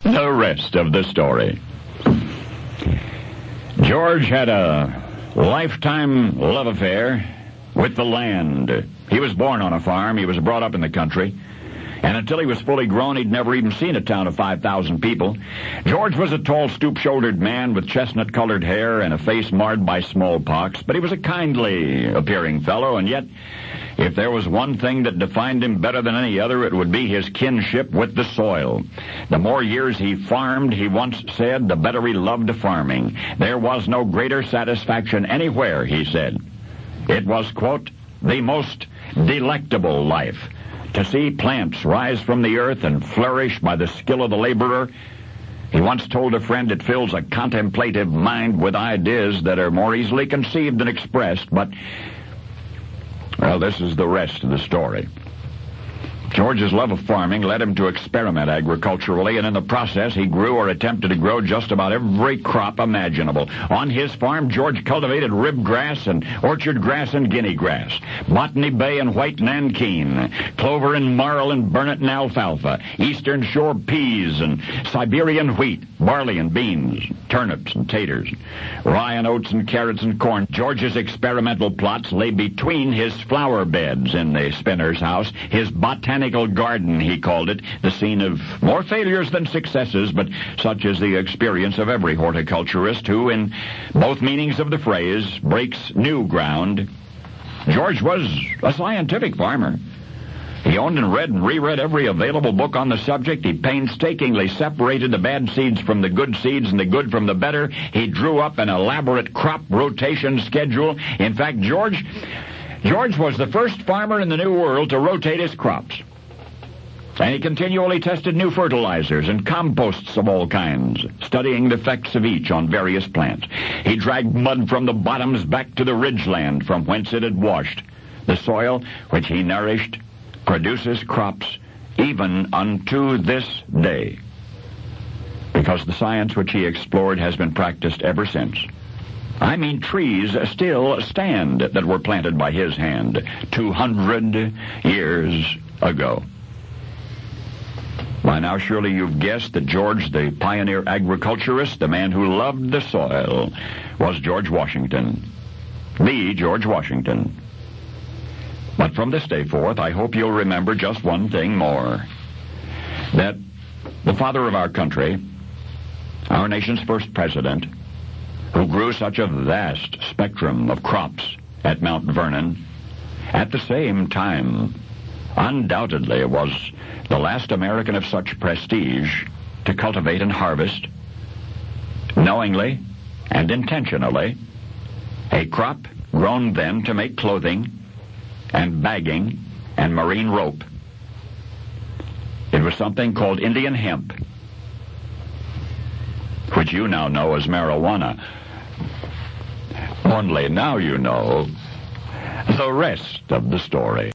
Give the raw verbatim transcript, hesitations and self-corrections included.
The rest of the story. George had a lifetime love affair with the land. He was born on a farm. He was brought up in the country. And until he was fully grown, he'd never even seen a town of five thousand people. George was a tall, stoop-shouldered man with chestnut-colored hair and a face marred by smallpox, but he was a kindly-appearing fellow, and yet, if there was one thing that defined him better than any other, it would be his kinship with the soil. The more years he farmed, he once said, the better he loved farming. There was no greater satisfaction anywhere, he said. It was, quote, the most delectable life. To see plants rise from the earth and flourish by the skill of the laborer. He once told a friend it fills a contemplative mind with ideas that are more easily conceived than expressed, but, well, this is the rest of the story. George's love of farming led him to experiment agriculturally, and in the process he grew or attempted to grow just about every crop imaginable. On his farm, George cultivated ribgrass and orchard grass and guinea grass, botany bay and white nankeen, clover and marl and burnet and alfalfa, eastern shore peas and Siberian wheat, barley and beans, turnips and taters, rye and oats and carrots and corn. George's experimental plots lay between his flower beds in the spinner's house, his botanical garden, he called it, the scene of more failures than successes, but such is the experience of every horticulturist who, in both meanings of the phrase, breaks new ground. George was a scientific farmer. He owned and read and reread every available book on the subject. He painstakingly separated the bad seeds from the good seeds and the good from the better. He drew up an elaborate crop rotation schedule. In fact, George... George was the first farmer in the New World to rotate his crops. And he continually tested new fertilizers and composts of all kinds, studying the effects of each on various plants. He dragged mud from the bottoms back to the ridgeland from whence it had washed. The soil, which he nourished, produces crops even unto this day, because the science which he explored has been practiced ever since. I mean, trees still stand that were planted by his hand two hundred years ago. By now, surely you've guessed that George, the pioneer agriculturist, the man who loved the soil, was George Washington. The George Washington. But from this day forth, I hope you'll remember just one thing more. That the father of our country, our nation's first president, who grew such a vast spectrum of crops at Mount Vernon, at the same time, undoubtedly was the last American of such prestige to cultivate and harvest, knowingly and intentionally, a crop grown then to make clothing and bagging and marine rope. It was something called Indian hemp, which you now know as marijuana. Only now you know the rest of the story.